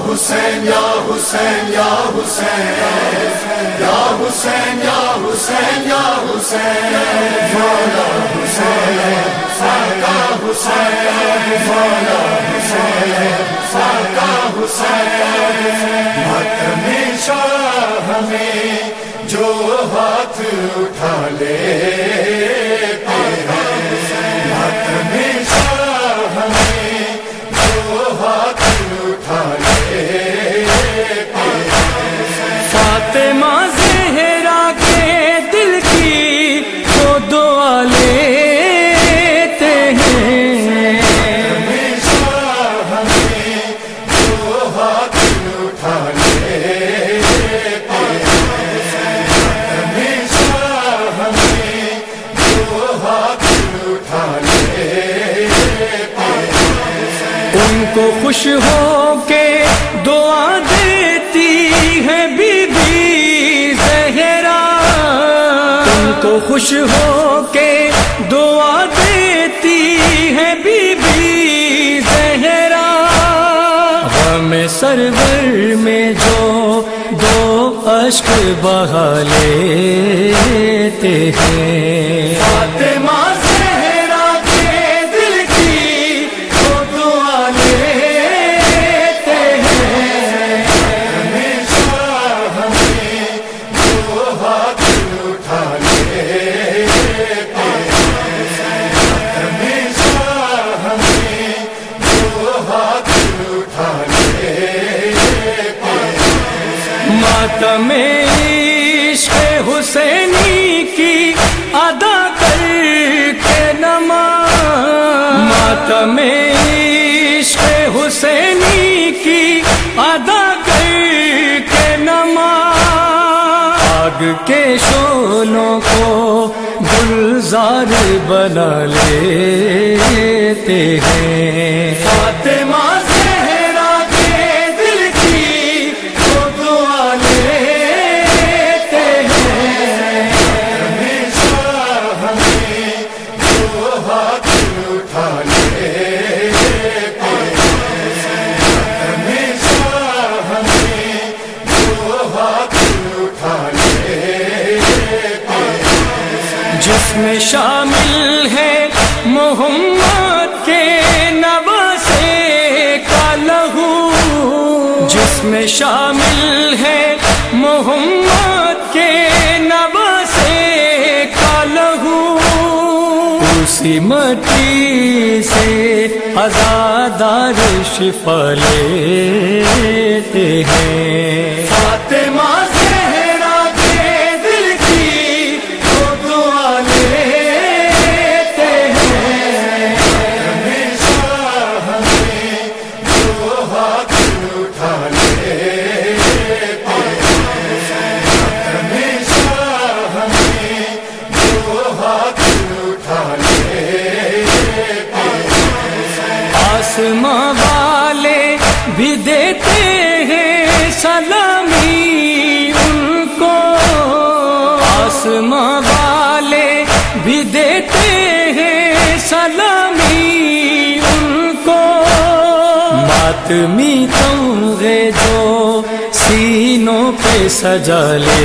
حسین یا حسین یا حسین یا حسین یا حسین یا حسین مولا حسین آقا حسین مولا حسین آقا حسین ماتم شاہ ہمیں جو ہاتھ اٹھا لے ماتم شاہ ہمیں جو ہاتھ اٹھا لے فاطمہ زہرا کے دل کی وہ دعا لیتے ہیں ہمیں جو ہاتھ اٹھا لے ہمیں جو ہاتھ اٹھا لے ان کو خوش ہو کے دعا دیتی ہے بی بی زہرا ان کو خوش ہو کے دعا دیتی ہے بی بی زہرا غم سرور میں جو دو اشک بہا لیتے ہیں فاطمہ زہرا کے دل کی وہ دعا لیتے ہیں ہمیشہ ہمیں جو ہاتھ اٹھا لے ہمیشہ ہمیں جو ہاتھ اٹھا لے ماتم عشق حسینی کی ادا کر کے نماز ماتم عشق حسینی کی ادا کر کے نماز آگ کے شعلوں کو گلزار بنا لیتے ہیں فاطمہ زہرا کے دل کی وہ دعا لیتے ہیں ہمیشہ ہمیں جو ہاتھ اٹھا لے ہمیشہ ہمیں جو ہاتھ اٹھا لے جس میں شامل ہے محمد کے نواسے کا لہو جس میں شامل ہے محمد کے نواسے کا لہو اسی مٹی سے عزادار شفا لیتے ہیں فاطمہ زہرا کے دل کی وہ دعا لیتے ہیں ہمیشہ ہمیں جو ہاتھ اٹھا لے ہمیشہ ہمیں جو ہاتھ اٹھا لے آسماں والے بھی دیتے ہیں سلامی ان کو آسماں والے بھی دیتے ہیں سلامی ان کو ماتمی تمغے جو سینوں پہ سجا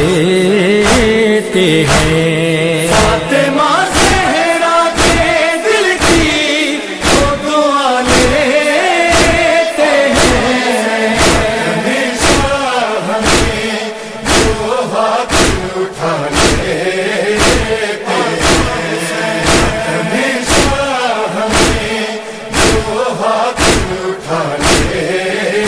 لیتے ہیں فاطمہ زہرا کے دل کی وہ دعا لیتے ہیں ہمیشہ ہمیں جو ہاتھ اٹھا لے ہمیشہ ہمیں جو ہاتھ اٹھا لے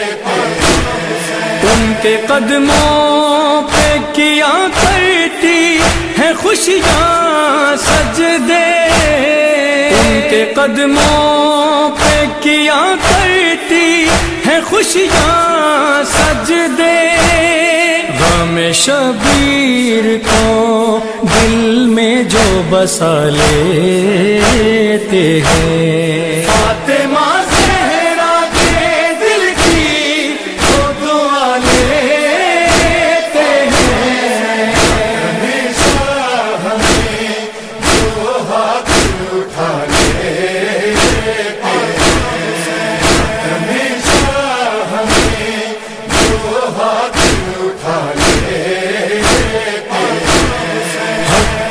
ان کے قدموں پہ کیا کرتی ہیں خوشیاں سجدے ان کے قدموں پہ کیا کرتی ہیں خوشیاں سجدے غم شبیر کو دل میں جو بسا لیتے ہیں فاطمہ زہرا کے دل کی وہ دعا لیتے ہیں ہمیشہ ہمیں جو ہاتھ اٹھا لے ہمیشہ ہمیں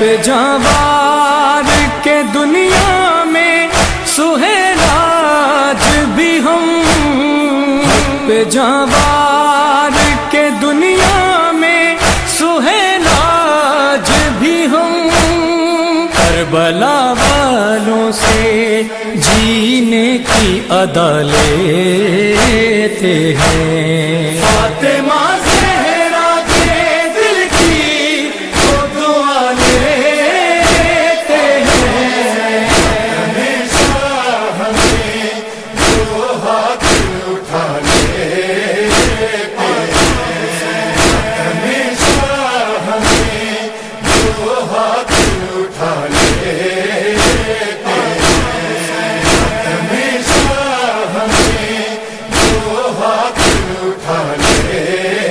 پہ جاوار کے دنیا میں سہیل آج بھی ہم، پہ جاوار کے دنیا میں سہیل آج بھی ہم، کربلا والوں سے جینے کی ادا لیتے ہیں، فاطمہ زہرا کے دل کی وہ دعا لیتے ہیں، ہمیشہ ہمیں جو ہاتھ اٹھا لیتے ہیں، ہمیشہ ہمیں جو ہاتھ اٹھا لیتے ہیں، ہمیشہ ہمیں جو ہاتھ اٹھا لیتے ہیں۔